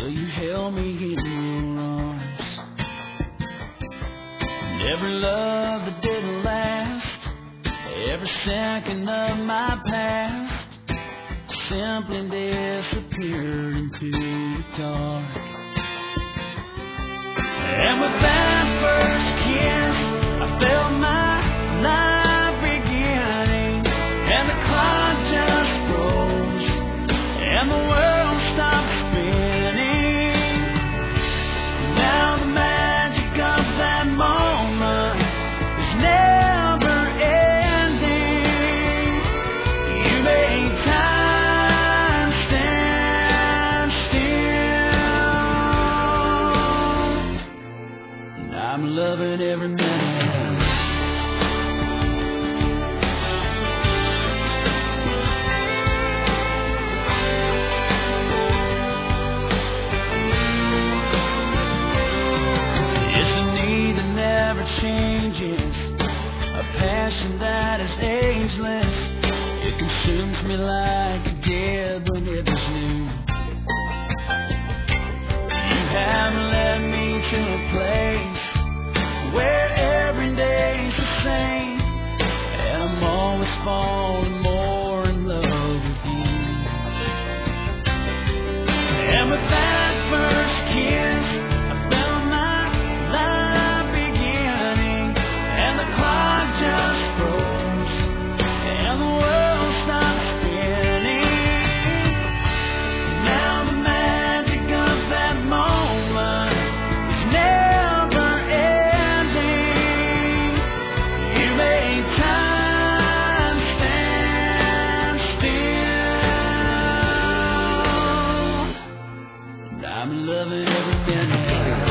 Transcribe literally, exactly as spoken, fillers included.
Well, you held me in your arms. And every love that didn't last, every second of my past, simply disappeared into the dark. And with that first kiss, I felt my life beginning, and the clock just froze, and the world stopped spinning. Now the magic of that moment is never ending. You made time stand still, and I'm loving every minute. Changes, a passion that is ageless. It consumes me like it did when it was new. You have led me to a place where every day's the same, and I'm always falling more in love with you. And with that first kiss, I felt my life beginning, and the clock just froze, and the world stopped spinning. Now the magic of that moment is never ending. You made time stand still, and I'm loving every minute.